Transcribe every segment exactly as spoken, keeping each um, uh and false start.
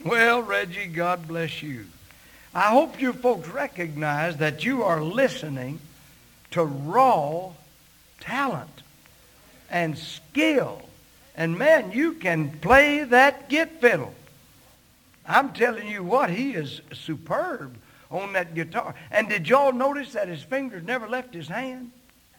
Well, Reggie, God bless you. I hope you folks recognize that you are listening to raw talent and skill. And man, you can play that git fiddle. I'm telling you what, he is superb on that guitar. And did y'all notice that his fingers never left his hand?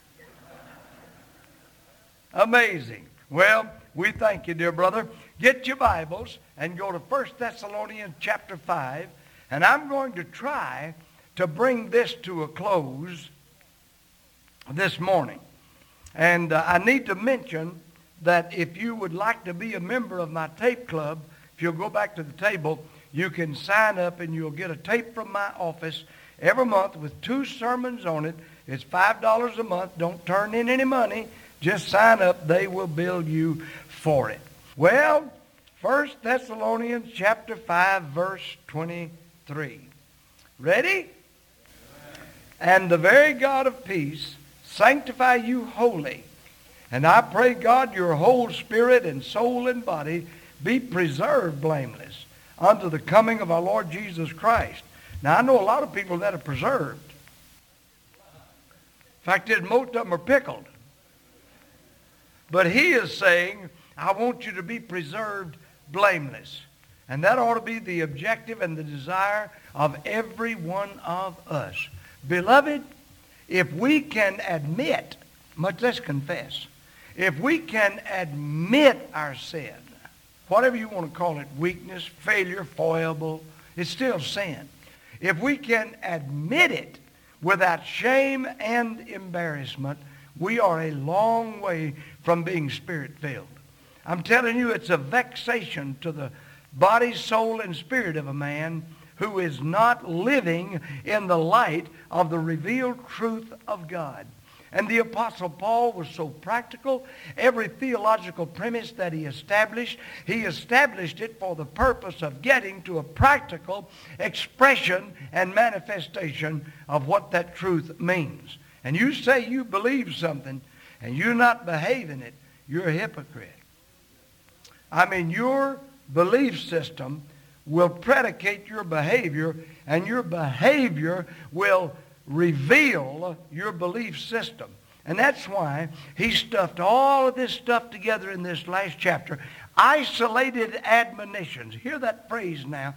Amazing. Well, we thank you, dear brother. Get your Bibles and go to First Thessalonians chapter five. And I'm going to try to bring this to a close this morning. And uh, I need to mention that if you would like to be a member of my tape club, if you'll go back to the table, you can sign up and you'll get a tape from my office every month with two sermons on it. It's five dollars a month. Don't turn in any money. Just sign up. They will bill you for it. Well, First Thessalonians chapter five, verse twenty-three. Ready? And the very God of peace sanctify you wholly. And I pray, God, your whole spirit and soul and body be preserved blameless unto the coming of our Lord Jesus Christ. Now, I know a lot of people that are preserved. In fact, most of them are pickled. But he is saying, I want you to be preserved blameless. And that ought to be the objective and the desire of every one of us. Beloved, if we can admit, much less confess, if we can admit our sin, whatever you want to call it, weakness, failure, foible, it's still sin. If we can admit it without shame and embarrassment, we are a long way from being spirit-filled. I'm telling you, it's a vexation to the body, soul, and spirit of a man who is not living in the light of the revealed truth of God. And the Apostle Paul was so practical. Every theological premise that he established, he established it for the purpose of getting to a practical expression and manifestation of what that truth means. And you say you believe something and you're not behaving it, you're a hypocrite. I mean, your belief system will predicate your behavior, and your behavior will reveal your belief system. And that's why he stuffed all of this stuff together in this last chapter. Isolated admonitions. Hear that phrase now.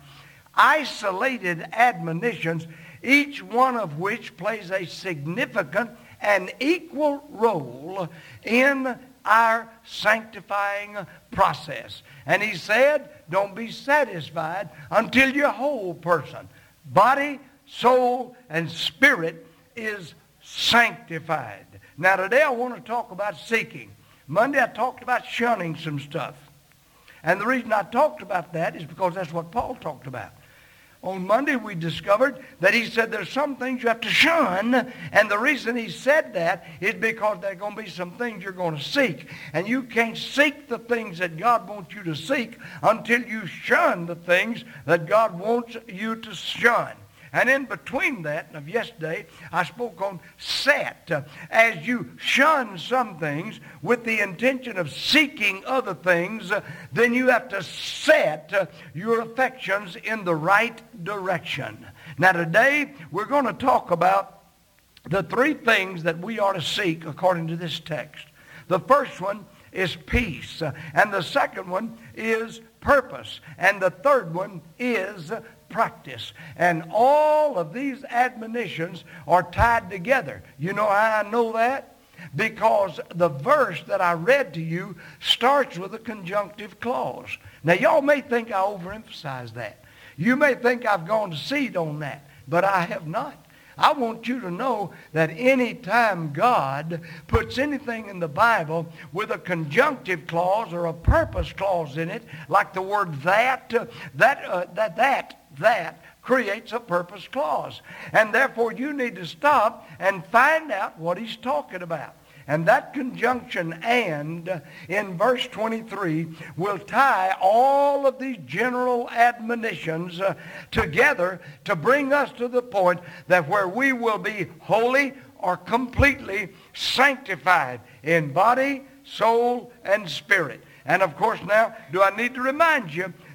Isolated admonitions, each one of which plays a significant and equal role in our sanctifying process. And he said, don't be satisfied until your whole person, body, soul, and spirit is sanctified. Now today I want to talk about seeking. Monday I talked about shunning some stuff. And the reason I talked about that is because that's what Paul talked about. On Monday we discovered that he said there's some things you have to shun, and the reason he said that is because there are going to be some things you're going to seek. And you can't seek the things that God wants you to seek until you shun the things that God wants you to shun. And in between that, and of yesterday, I spoke on set. Uh, as you shun some things with the intention of seeking other things, uh, then you have to set uh, your affections in the right direction. Now today, we're going to talk about the three things that we are to seek according to this text. The first one is peace, uh, and the second one is purpose, and the third one is practice. And all of these admonitions are tied together. You know how I know that? Because the verse that I read to you starts with a conjunctive clause. Now y'all may think I overemphasize that. You may think I've gone to seed on that, but I have not. I want you to know that any time God puts anything in the Bible with a conjunctive clause or a purpose clause in it, like the word that, uh, that, uh, that, that, that creates a purpose clause. And therefore you need to stop and find out what he's talking about. And that conjunction "and" in verse twenty-three will tie all of these general admonitions uh, together to bring us to the point that where we will be wholly or completely sanctified in body, soul, and spirit. And of course now, do I need to remind you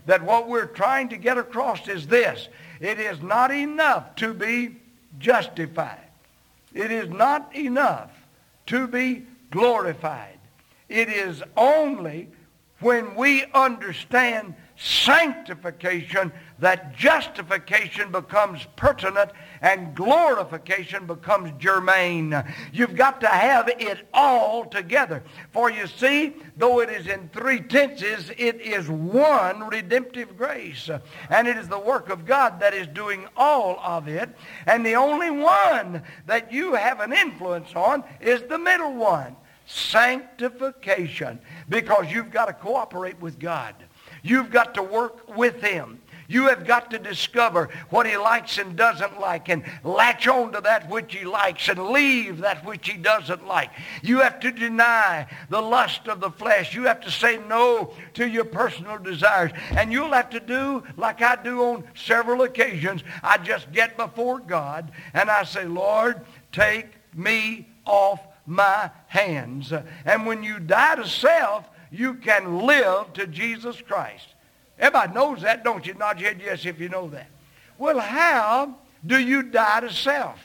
that what we're trying to get across is this. It is not enough to be justified. It is not enough to be glorified. It is only when we understand sanctification that justification becomes pertinent and glorification becomes germane. You've got to have it all together. For you see, though it is in three tenses, it is one redemptive grace. And it is the work of God that is doing all of it. And the only one that you have an influence on is the middle one. Sanctification, because you've got to cooperate with God. You've got to work with Him. You have got to discover what He likes and doesn't like and latch on to that which He likes and leave that which He doesn't like. You have to deny the lust of the flesh. You have to say no to your personal desires. And you'll have to do like I do on several occasions. I just get before God and I say, Lord, take me off my hands. And when you die to self, you can live to Jesus Christ. Everybody knows that, don't you? Nod your head yes if you know that. Well, how do you die to self?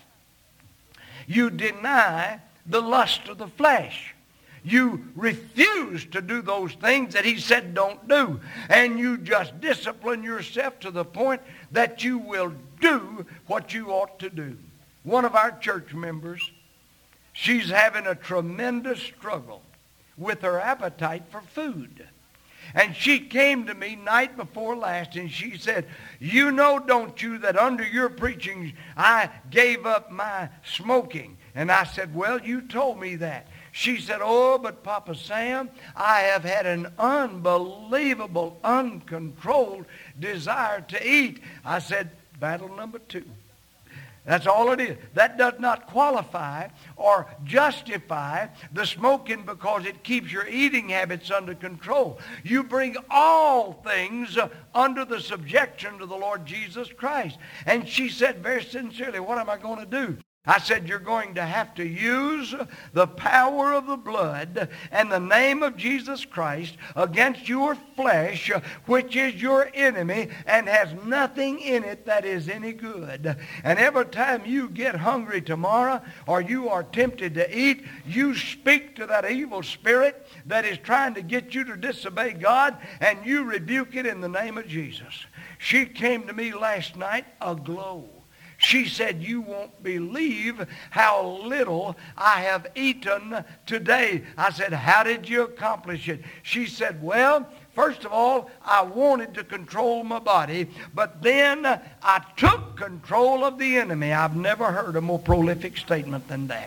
You deny the lust of the flesh. You refuse to do those things that He said don't do. And you just discipline yourself to the point that you will do what you ought to do. One of our church members, she's having a tremendous struggle with her appetite for food. And she came to me night before last and she said, you know, don't you, that under your preaching I gave up my smoking. And I said, well, you told me that. She said, oh, but Papa Sam, I have had an unbelievable, uncontrolled desire to eat. I said, battle number two. That's all it is. That does not qualify or justify the smoking because it keeps your eating habits under control. You bring all things under the subjection to the Lord Jesus Christ. And she said very sincerely, what am I going to do? I said, you're going to have to use the power of the blood and the name of Jesus Christ against your flesh, which is your enemy and has nothing in it that is any good. And every time you get hungry tomorrow or you are tempted to eat, you speak to that evil spirit that is trying to get you to disobey God, and you rebuke it in the name of Jesus. She came to me last night aglow. She said, you won't believe how little I have eaten today. I said, how did you accomplish it? She said, well, first of all, I wanted to control my body, but then I took control of the enemy. I've never heard a more prolific statement than that.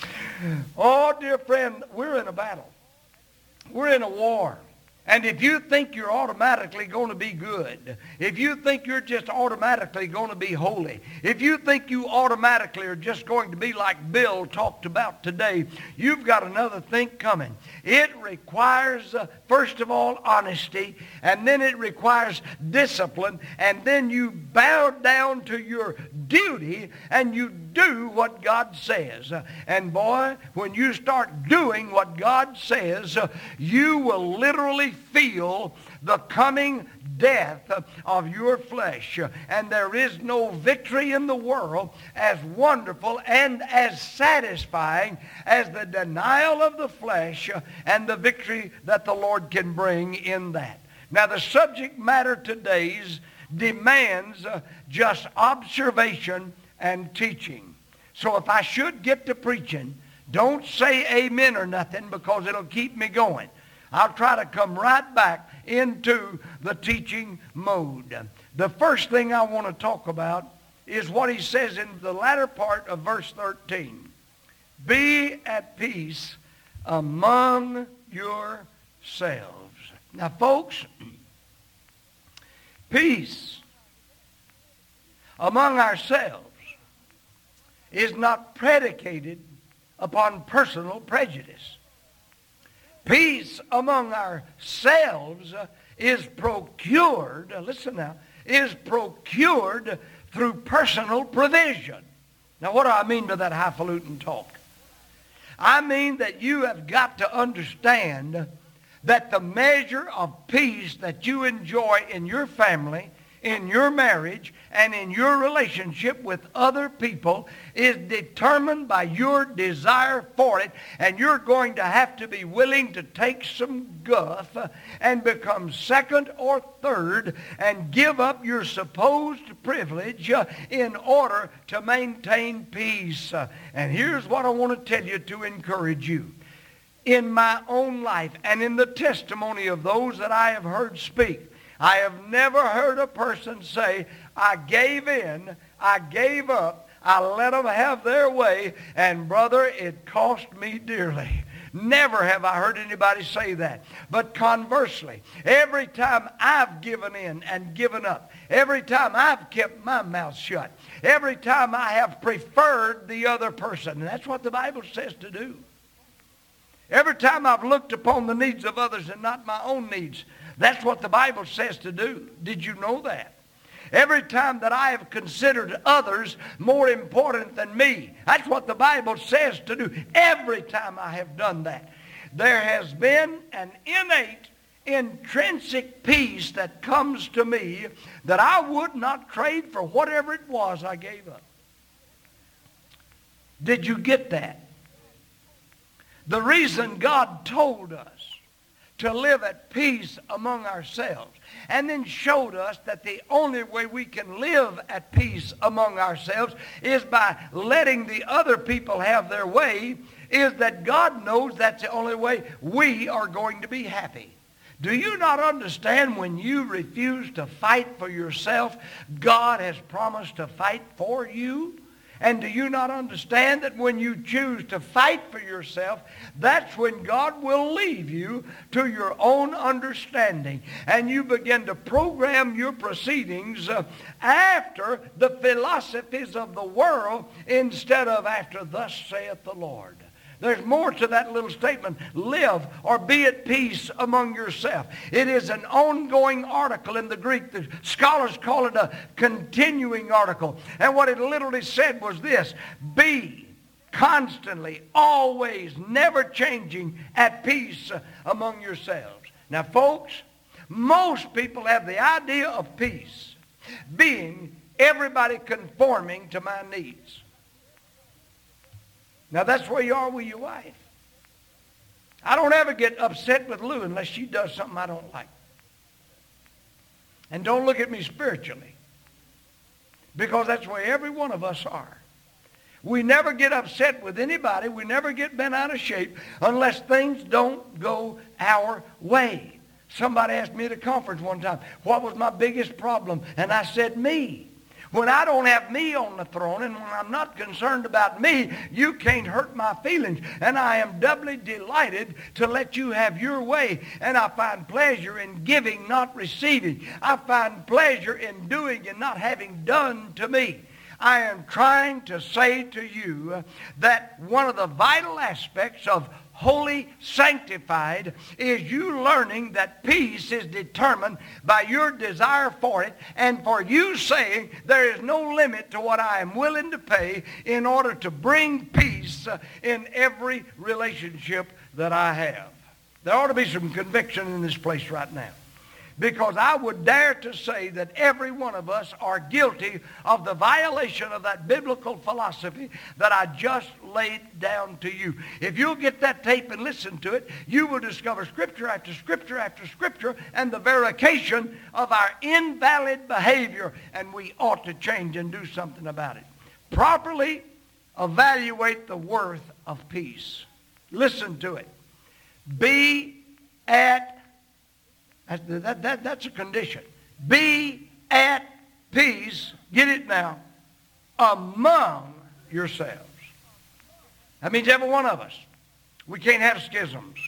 Oh, dear friend, we're in a battle. We're in a war. And if you think you're automatically going to be good, if you think you're just automatically going to be holy, if you think you automatically are just going to be like Bill talked about today, you've got another thing coming. It requires, uh, first of all, honesty, and then it requires discipline, and then you bow down to your duty, and you do what God says. Uh, and boy, when you start doing what God says, uh, you will literally feel the coming death of your flesh. And there is no victory in the world as wonderful and as satisfying as the denial of the flesh and the victory that the Lord can bring in that. Now, the subject matter today's demands uh, just observation and teaching. So if I should get to preaching, don't say amen or nothing, because it'll keep me going. I'll try to come right back into the teaching mode. The first thing I want to talk about is what he says in the latter part of verse thirteen. Be at peace among yourselves. Now, folks, peace among ourselves is not predicated upon personal prejudice. Peace among ourselves is procured, listen now, is procured through personal provision. Now, what do I mean by that highfalutin talk? I mean that you have got to understand that the measure of peace that you enjoy in your family, in your marriage, and in your relationship with other people is determined by your desire for it, and you're going to have to be willing to take some guff and become second or third and give up your supposed privilege uh, in order to maintain peace. Uh, and here's what I want to tell you to encourage you. In my own life and in the testimony of those that I have heard speak, I have never heard a person say, I gave in, I gave up, I let them have their way, and brother, it cost me dearly. Never have I heard anybody say that. But conversely, every time I've given in and given up, every time I've kept my mouth shut, every time I have preferred the other person, and that's what the Bible says to do. Every time I've looked upon the needs of others and not my own needs, that's what the Bible says to do. Did you know that? Every time that I have considered others more important than me, that's what the Bible says to do. Every time I have done that, there has been an innate, intrinsic peace that comes to me that I would not trade for whatever it was I gave up. Did you get that? The reason God told us to live at peace among ourselves and then showed us that the only way we can live at peace among ourselves is by letting the other people have their way is that God knows that's the only way we are going to be happy. Do you not understand when you refuse to fight for yourself, God has promised to fight for you? And do you not understand that when you choose to fight for yourself, that's when God will leave you to your own understanding. And you begin to program your proceedings uh, after the philosophies of the world instead of after thus saith the Lord. There's more to that little statement. Live or be at peace among yourself. It is an ongoing article in the Greek. The scholars call it a continuing article. And what it literally said was this: be constantly, always, never changing, at peace among yourselves. Now, folks, most people have the idea of peace being everybody conforming to my needs. Now, that's where you are with your wife. I don't ever get upset with Lou unless she does something I don't like. And don't look at me spiritually, because that's where every one of us are. We never get upset with anybody. We never get bent out of shape unless things don't go our way. Somebody asked me at a conference one time, what was my biggest problem? And I said, me. When I don't have me on the throne and when I'm not concerned about me, you can't hurt my feelings. And I am doubly delighted to let you have your way. And I find pleasure in giving, not receiving. I find pleasure in doing and not having done to me. I am trying to say to you that one of the vital aspects of holy, sanctified, is you learning that peace is determined by your desire for it, and for you saying there is no limit to what I am willing to pay in order to bring peace in every relationship that I have. There ought to be some conviction in this place right now, because I would dare to say that every one of us are guilty of the violation of that biblical philosophy that I just laid down to you. If you'll get that tape and listen to it, you will discover scripture after scripture after scripture and the verification of our invalid behavior, and we ought to change and do something about it. Properly evaluate the worth of peace. Listen to it. Be at That, that, that, that's a condition. Be at peace, get it now, among yourselves. That means every one of us. We can't have schisms.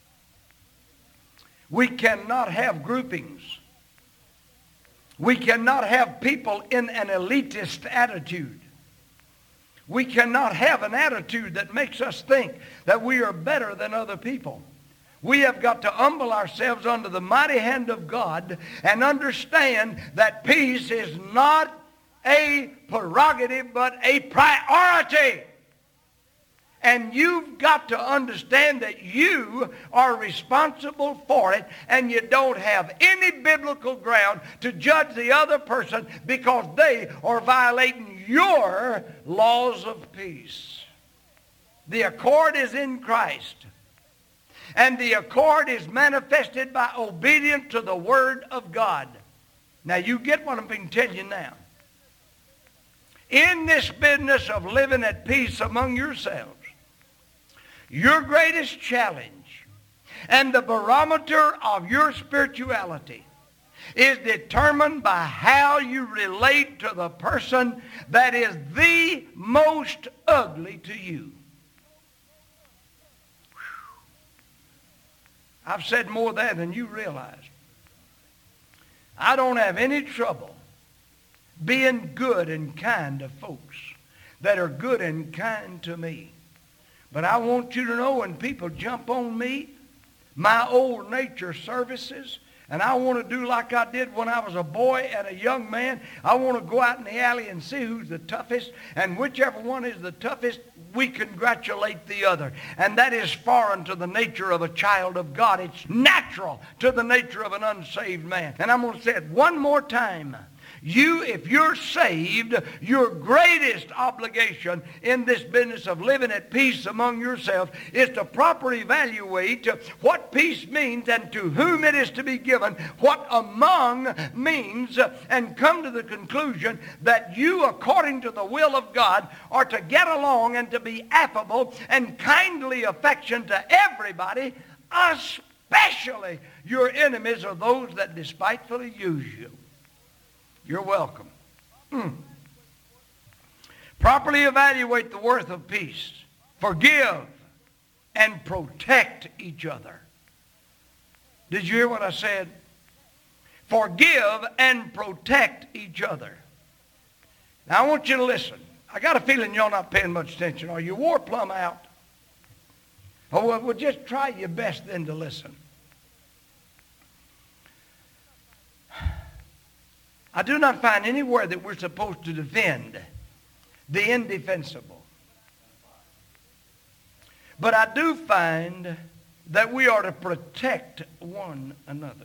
We cannot have groupings. We cannot have people in an elitist attitude. We cannot have an attitude that makes us think that we are better than other people. We have got to humble ourselves under the mighty hand of God and understand that peace is not a prerogative but a priority. And you've got to understand that you are responsible for it, and you don't have any biblical ground to judge the other person because they are violating your laws of peace. The accord is in Christ, and the accord is manifested by obedience to the Word of God. Now, you get what I'm being telling you now. In this business of living at peace among yourselves, your greatest challenge and the barometer of your spirituality is determined by how you relate to the person that is the most ugly to you. I've said more there than you realize. I don't have any trouble being good and kind to folks that are good and kind to me. But I want you to know when people jump on me, my old nature services, and I want to do like I did when I was a boy and a young man. I want to go out in the alley and see who's the toughest, and whichever one is the toughest, we congratulate the other. And that is foreign to the nature of a child of God. It's natural to the nature of an unsaved man. And I'm going to say it one more time. You, if you're saved, your greatest obligation in this business of living at peace among yourselves is to properly evaluate what peace means and to whom it is to be given, what among means, and come to the conclusion that you, according to the will of God, are to get along and to be affable and kindly affection to everybody, especially your enemies or those that despitefully use you. You're welcome. Mm. Properly evaluate the worth of peace. Forgive and protect each other. Did you hear what I said? Forgive and protect each other. Now I want you to listen. I got a feeling y'all not paying much attention. Are you wore plumb out? Oh, well, well, just try your best then to listen. I do not find anywhere that we're supposed to defend the indefensible. But I do find that we are to protect one another.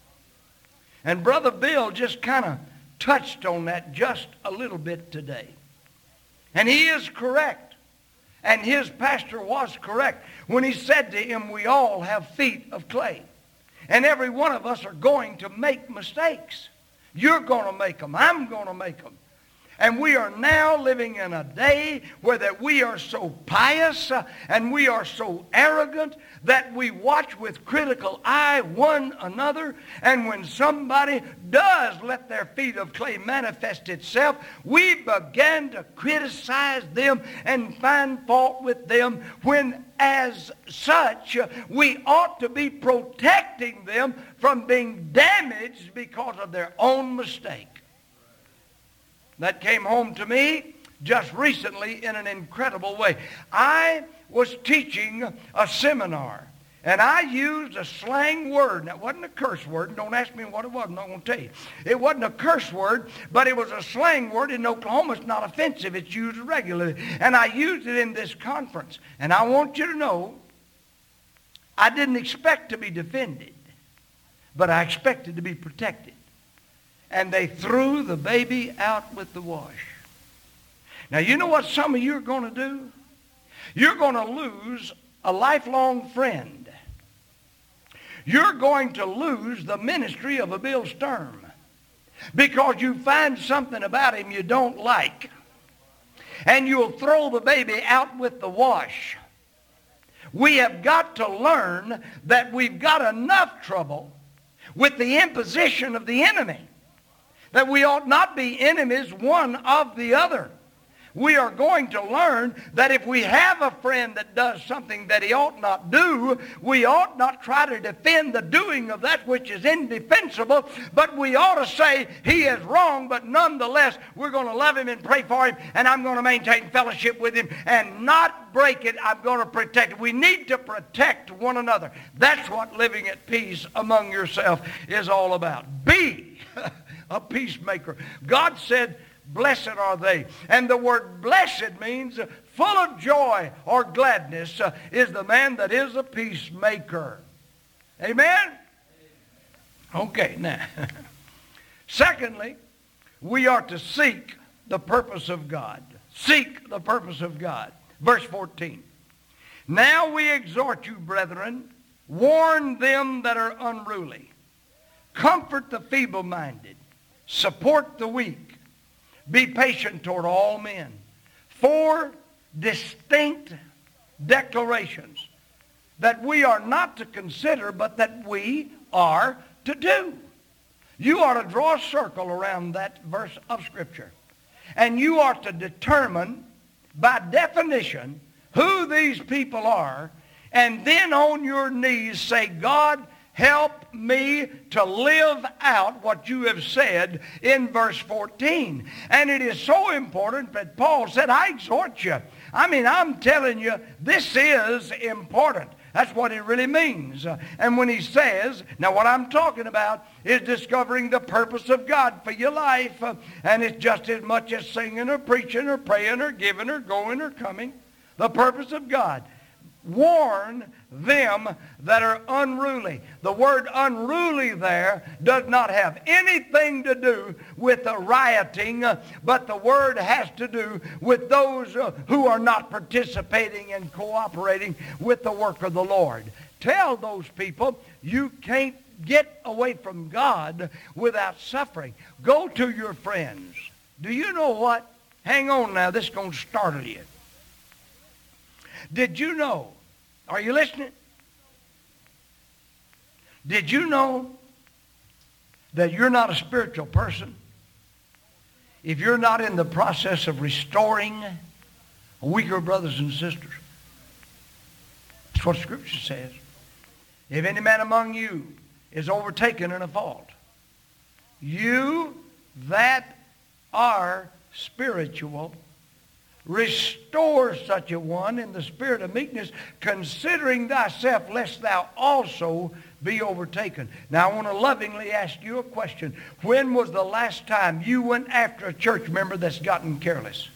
And Brother Bill just kind of touched on that just a little bit today. And he is correct. And his pastor was correct when he said to him, we all have feet of clay. And every one of us are going to make mistakes. You're going to make them. I'm going to make them. And we are now living in a day where that we are so pious uh, and we are so arrogant that we watch with critical eye one another. And when somebody does let their feet of clay manifest itself, we begin to criticize them and find fault with them when as such uh, we ought to be protecting them from being damaged because of their own mistake. That came home to me just recently in an incredible way. I was teaching a seminar, and I used a slang word. Now, it wasn't a curse word. Don't ask me what it was. I'm not going to tell you. It wasn't a curse word, but it was a slang word. In Oklahoma, it's not offensive. It's used regularly. And I used it in this conference. And I want you to know, I didn't expect to be defended, but I expected to be protected. And they threw the baby out with the wash. Now, you know what some of you are going to do? You're going to lose a lifelong friend. You're going to lose the ministry of a Bill Sturm because you find something about him you don't like. And you'll throw the baby out with the wash. We have got to learn that we've got enough trouble with the imposition of the enemy, that we ought not be enemies one of the other. We are going to learn that if we have a friend that does something that he ought not do, we ought not try to defend the doing of that which is indefensible, but we ought to say he is wrong, but nonetheless we're going to love him and pray for him, and I'm going to maintain fellowship with him and not break it. I'm going to protect it. We need to protect one another. That's what living at peace among yourself is all about. Be a peacemaker. God said, blessed are they. And the word blessed means full of joy or gladness uh, is the man that is a peacemaker. Amen? Okay, now. Secondly, we are to seek the purpose of God. Seek the purpose of God. Verse fourteen. Now we exhort you, brethren, warn them that are unruly. Comfort the feeble-minded. Support the weak. Be patient toward all men. Four distinct declarations that we are not to consider, but that we are to do. You are to draw a circle around that verse of Scripture. And you are to determine, by definition, who these people are, and then on your knees say, God, help me to live out what you have said in verse fourteen. And it is so important that Paul said, I exhort you. I mean, I'm telling you, this is important. That's what it really means. Uh, and when he says, now what I'm talking about is discovering the purpose of God for your life. Uh, and it's just as much as singing or preaching or praying or giving or going or coming. The purpose of God. Warn them that are unruly. The word unruly there does not have anything to do with the rioting, uh, but the word has to do with those uh, who are not participating and cooperating with the work of the Lord. Tell those people you can't get away from God without suffering. Go to your friends. Do you know what? Hang on now, this is going to startle you. Did you know? Are you listening? Did you know that you're not a spiritual person if you're not in the process of restoring weaker brothers and sisters? That's what Scripture says. If any man among you is overtaken in a fault, you that are spiritual, restore such a one in the spirit of meekness, considering thyself, lest thou also be overtaken. Now, I want to lovingly ask you a question. When was the last time you went after a church member that's gotten careless?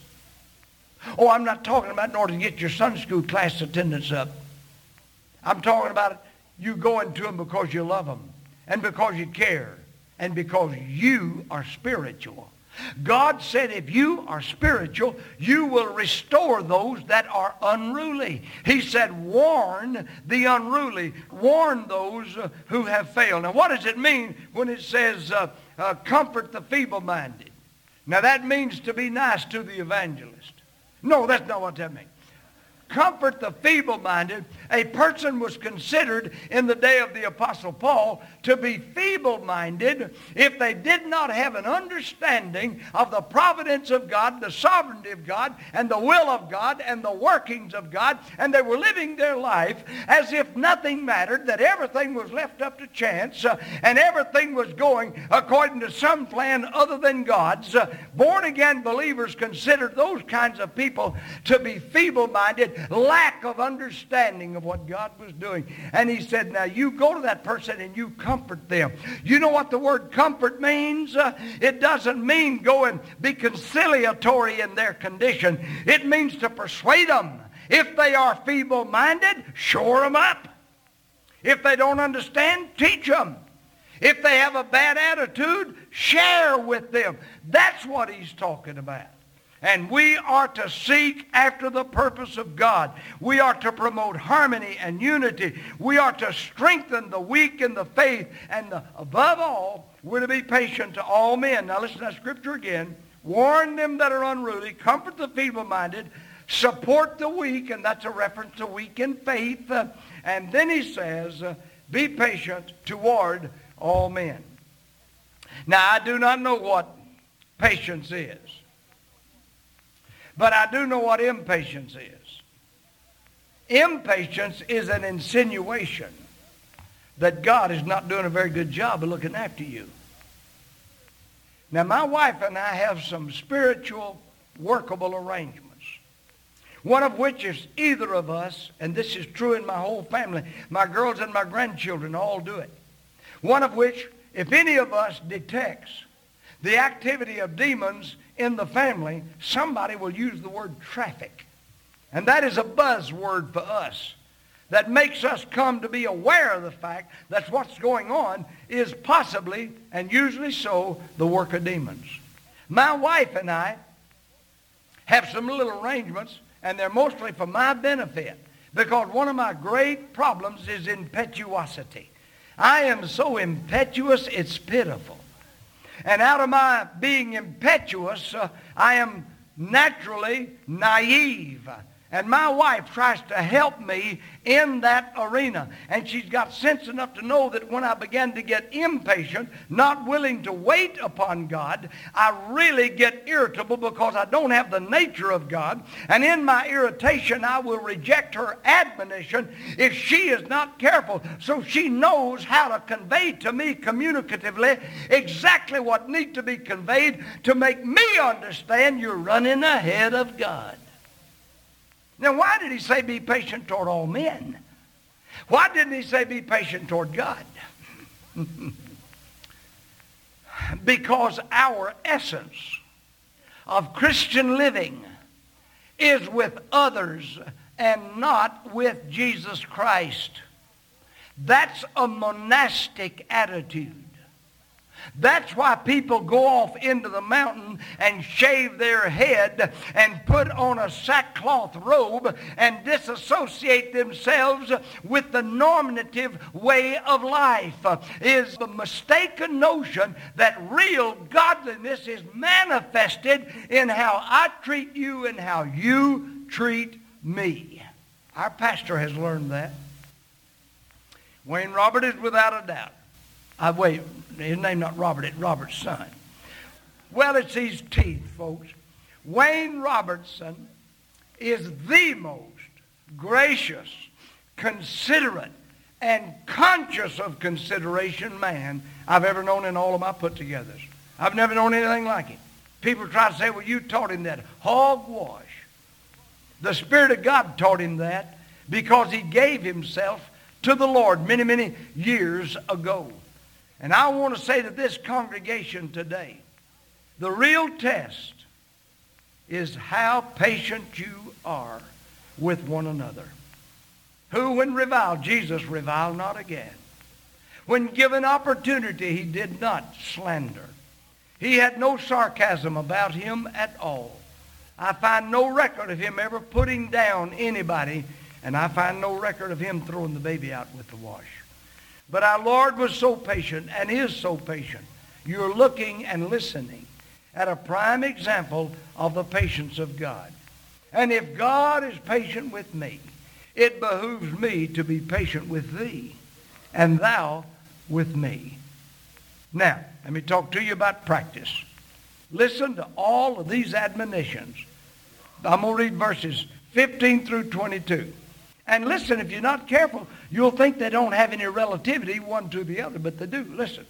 Oh, I'm not talking about in order to get your Sunday school class attendance up. I'm talking about you going to them because you love them, and because you care, and because you are spiritual. God said if you are spiritual, you will restore those that are unruly. He said, warn the unruly. Warn those uh, who have failed. Now, what does it mean when it says uh, uh, comfort the feeble-minded? Now, that means to be nice to the evangelist. No, that's not what that means. Comfort the feeble-minded. A person was considered in the day of the Apostle Paul to be feeble-minded if they did not have an understanding of the providence of God, the sovereignty of God, and the will of God, and the workings of God, and they were living their life as if nothing mattered, that everything was left up to chance, uh, and everything was going according to some plan other than God's. Uh, born-again believers considered those kinds of people to be feeble-minded, lack of understanding of what God was doing. And he said, now you go to that person and you comfort them. You know what the word comfort means? Uh, it doesn't mean go and be conciliatory in their condition. It means to persuade them. If they are feeble-minded, shore them up. If they don't understand, teach them. If they have a bad attitude, share with them. That's what he's talking about. And we are to seek after the purpose of God. We are to promote harmony and unity. We are to strengthen the weak in the faith. And the, above all, we're to be patient to all men. Now listen to that scripture again. Warn them that are unruly. Comfort the feeble-minded. Support the weak. And that's a reference to weak in faith. Uh, and then he says, uh, be patient toward all men. Now I do not know what patience is. But I do know what impatience is. Impatience is an insinuation that God is not doing a very good job of looking after you. Now, my wife and I have some spiritual, workable arrangements. One of which is either of us, and this is true in my whole family, my girls and my grandchildren all do it. One of which, if any of us detects the activity of demons in the family, somebody will use the word traffic. And that is a buzzword for us that makes us come to be aware of the fact that what's going on is possibly, and usually so, the work of demons. My wife and I have some little arrangements, and they're mostly for my benefit, because one of my great problems is impetuosity. I am so impetuous, it's pitiful. And out of my being impetuous, uh, I am naturally naive. And my wife tries to help me in that arena. And she's got sense enough to know that when I begin to get impatient, not willing to wait upon God, I really get irritable because I don't have the nature of God. And in my irritation, I will reject her admonition if she is not careful. So she knows how to convey to me communicatively exactly what needs to be conveyed to make me understand you're running ahead of God. Now, why did he say be patient toward all men? Why didn't he say be patient toward God? Because our essence of Christian living is with others and not with Jesus Christ. That's a monastic attitude. That's why people go off into the mountain and shave their head and put on a sackcloth robe and disassociate themselves with the normative way of life. Is the mistaken notion that real godliness is manifested in how I treat you and how you treat me. Our pastor has learned that. Wayne Robert is without a doubt. I wait, his name not Robert, it's Robert's son. Well, it's his teeth, folks. Wayne Robertson is the most gracious, considerate, and conscious of consideration man I've ever known in all of my put-togethers. I've never known anything like him. People try to say, well, you taught him that. Hogwash. The Spirit of God taught him that because he gave himself to the Lord many, many years ago. And I want to say to this congregation today, the real test is how patient you are with one another. Who, when reviled, Jesus reviled not again. When given opportunity, he did not slander. He had no sarcasm about him at all. I find no record of him ever putting down anybody, and I find no record of him throwing the baby out with the wash. But our Lord was so patient and is so patient. You're looking and listening at a prime example of the patience of God. And if God is patient with me, it behooves me to be patient with thee, and thou with me. Now, let me talk to you about practice. Listen to all of these admonitions. I'm going to read verses fifteen through twenty-two. And listen, if you're not careful, you'll think they don't have any relativity one to the other, but they do. Listen.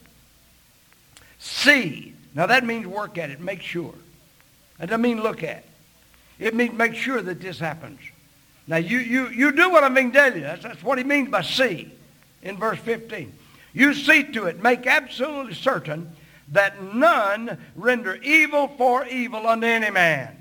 See. Now that means work at it, make sure. That doesn't mean look at. It means make sure that this happens. Now you, you, you do what I'm being telling you. That's, that's what he means by see in verse fifteen. You see to it, make absolutely certain that none render evil for evil unto any man.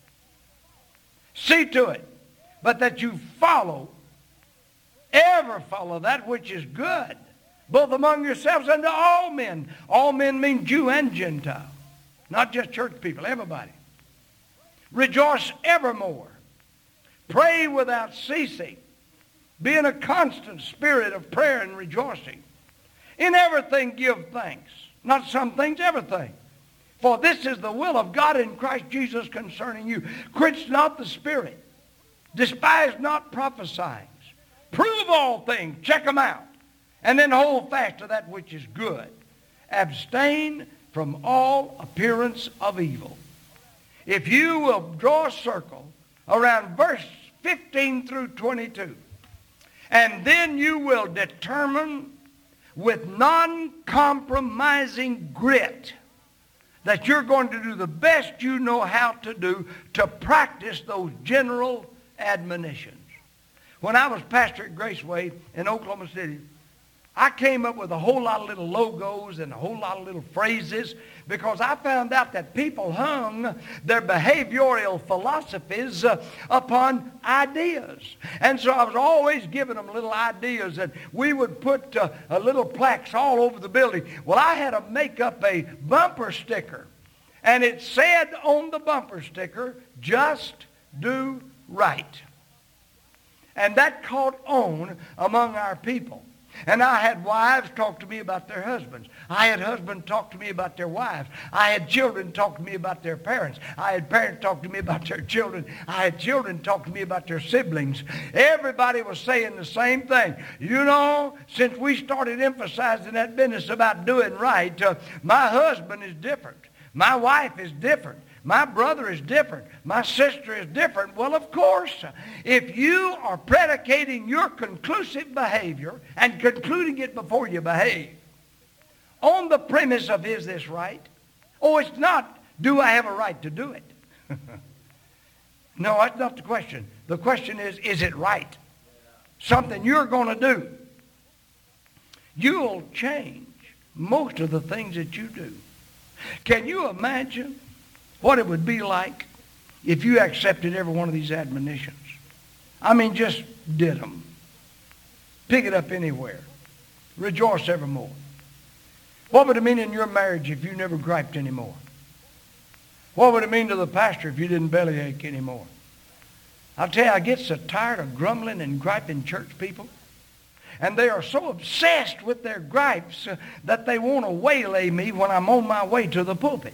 See to it. But that you follow, ever follow that which is good, both among yourselves and to all men. All men mean Jew and Gentile, not just church people, everybody. Rejoice evermore. Pray without ceasing. Be in a constant spirit of prayer and rejoicing. In everything give thanks. Not some things, everything. For this is the will of God in Christ Jesus concerning you. Quench not the spirit. Despise not prophesying. Prove all things. Check them out. And then hold fast to that which is good. Abstain from all appearance of evil. If you will draw a circle around verse fifteen through twenty-two, and then you will determine with non-compromising grit that you're going to do the best you know how to do to practice those general admonitions. When I was pastor at Graceway in Oklahoma City, I came up with a whole lot of little logos and a whole lot of little phrases because I found out that people hung their behavioral philosophies uh, upon ideas. And so I was always giving them little ideas, and we would put uh, a little plaques all over the building. Well, I had to make up a bumper sticker, and it said on the bumper sticker, "Just do right." And that caught on among our people. And I had wives talk to me about their husbands. I had husbands talk to me about their wives. I had children talk to me about their parents. I had parents talk to me about their children. I had children talk to me about their siblings. Everybody was saying the same thing. You know, since we started emphasizing that business about doing right, uh, my husband is different. My wife is different. My brother is different. My sister is different. Well, of course, if you are predicating your conclusive behavior and concluding it before you behave on the premise of, is this right? Oh, it's not, do I have a right to do it? No, that's not the question. The question is, is it right? Something you're going to do. You'll change most of the things that you do. Can you imagine what it would be like if you accepted every one of these admonitions? I mean, just did them. Pick it up anywhere. Rejoice evermore. What would it mean in your marriage if you never griped anymore? What would it mean to the pastor if you didn't bellyache anymore? I'll tell you, I get so tired of grumbling and griping church people. And they are so obsessed with their gripes uh, that they want to waylay me when I'm on my way to the pulpit.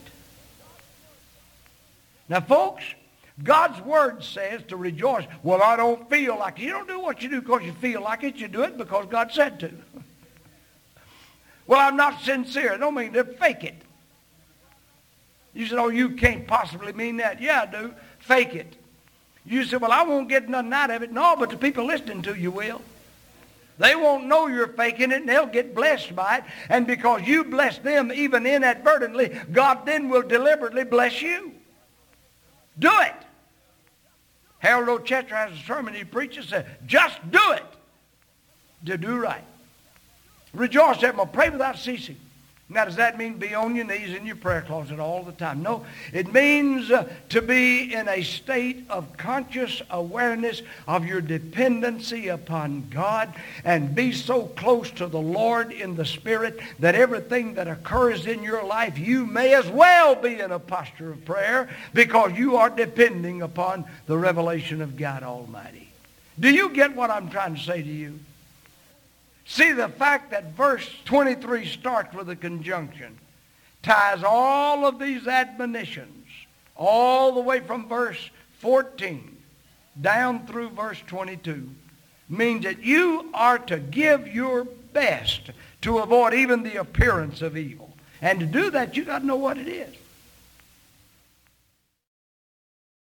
Now, folks, God's Word says to rejoice. Well, I don't feel like it. You don't do what you do because you feel like it. You do it because God said to. Well, I'm not sincere. I don't mean to fake it. You said, oh, you can't possibly mean that. Yeah, I do. Fake it. You said, well, I won't get nothing out of it. No, but the people listening to you will. They won't know you're faking it, and they'll get blessed by it. And because you bless them even inadvertently, God then will deliberately bless you. Do it. Harold O. Chester has a sermon he preaches, said, just do it. To do right. Rejoice evermore. Pray without ceasing. Now, does that mean be on your knees in your prayer closet all the time? No. It means uh, to be in a state of conscious awareness of your dependency upon God and be so close to the Lord in the Spirit that everything that occurs in your life, you may as well be in a posture of prayer because you are depending upon the revelation of God Almighty. Do you get what I'm trying to say to you? See, the fact that verse twenty-three starts with a conjunction ties all of these admonitions all the way from verse fourteen down through verse twenty-two means that you are to give your best to avoid even the appearance of evil. And to do that, you got to know what it is.